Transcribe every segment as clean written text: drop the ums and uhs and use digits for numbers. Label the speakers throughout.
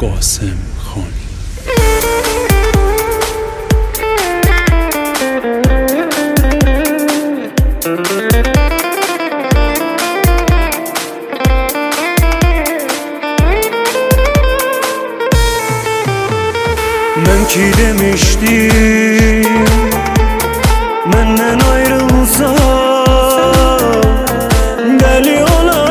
Speaker 1: قاسم خانی.
Speaker 2: Ben ki demiştim benden ayrılsa deli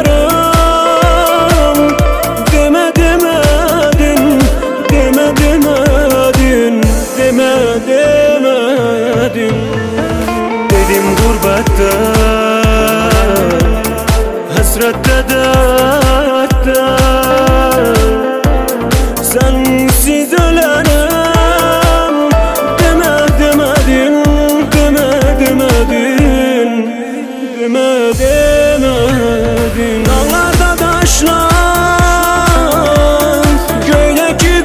Speaker 2: olarım. Deme demedin, deme demedin, deme demedin. Dedim gurbette, hasrette, dertte, sensiz ölerim. Demedin dağlarda taşlar, göydeki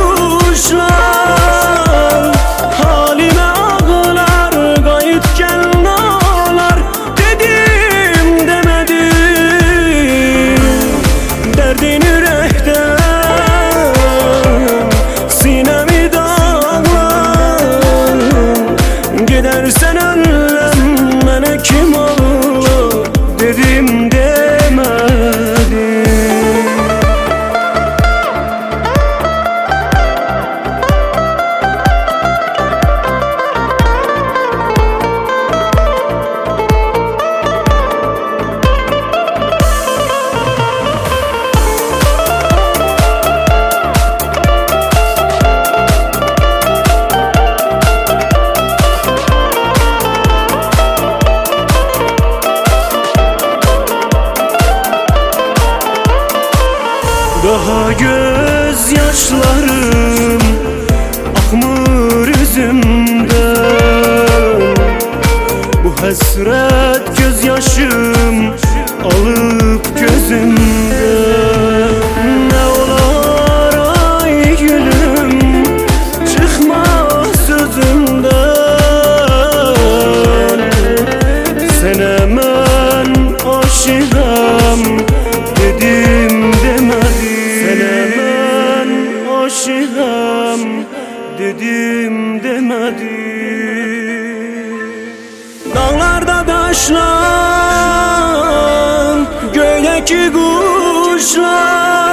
Speaker 2: kuşlar halime ağlar, kayıtken ağlar. Dedim demedim, derdin yürekten sinemi dağlar. Gidersen önlem bana kim olur dedim demedim. Daha gözyaşlarım akmır yüzümden, bu hasret gözyaşım alıp gözümden. Ne olar ay gülüm, çıkma sözümden. Sen hemen aşığım dedim demedim. Sen hemen aşığım dedim demedim. Dağlarda taşlar, göydeki kuşlar